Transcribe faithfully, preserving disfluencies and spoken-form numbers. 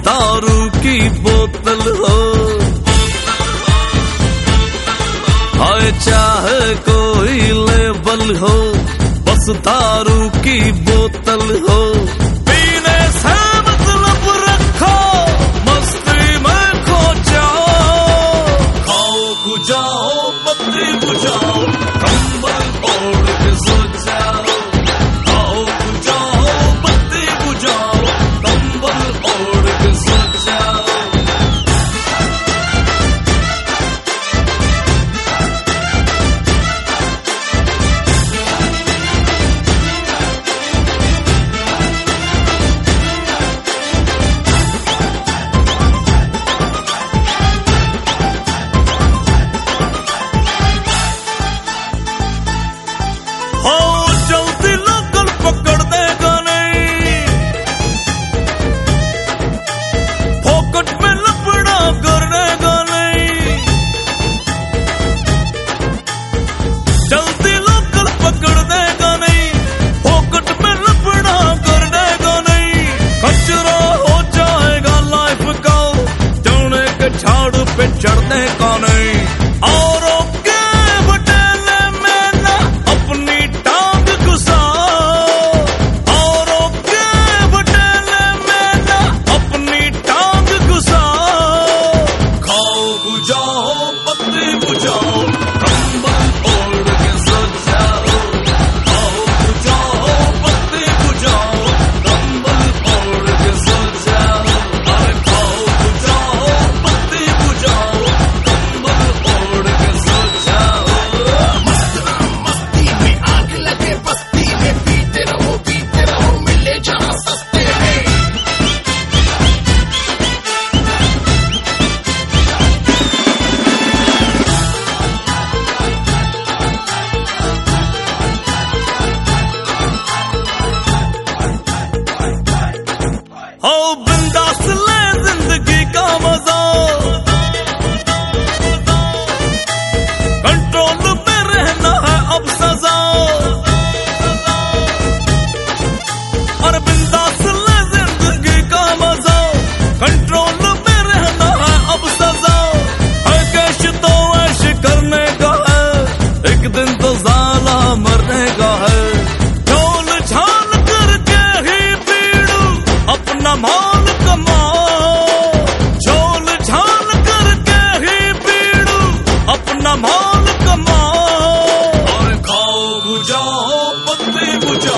दारू की बोतल हो, हाय चाहे कोई लेबल हो, बस दारू की बोतल हो। पीने से मतलब रखो, मस्ती में खो जाओ, खाओ बुझाओ बत्ती बुझाओ, कंबल ओढ़ के सो जाओ, खाओ बुझाओ बत्ती बुझाओ, कंबल ओढ़ के सो जाओ। पे चढ़ने का नहीं, औरों के बटेले में ना अपनी टांग घुसाओ, औरों के बटेले में ना अपनी टांग घुसाओ, खाओ बुझाओ बत्ती बुझाओ, कंबल ओढ़ के सो जाओ, खाओ बुझाओ बत्ती बुझाओ, कंबल ओढ़ के सो जाओ, अरे खाओ बुझाओ बत्ती बुझाओ, कंबल ओढ़ के सो जाओ। मस्ती में आग लगे बस्ती में, पीते रहो पीते रहो मिले जहाँ सस्ते में। ओ बिंदास ले जिंदगी का मजा, कंट्रोल में रहना है अब सजा, और बिंदास ले जिंदगी का मजा, कंट्रोल में रहना है अब सजा। है कैश तो ऐश करने का है, एक दिन तो ज़ाला मरने का है, झोल झाल करके ही पीड़ू अपना माल कमाओ, झोल झाल करके ही पीड़ू अपना माल कमाओ, और खाओ बुझाओ बत्ती बुझाओ।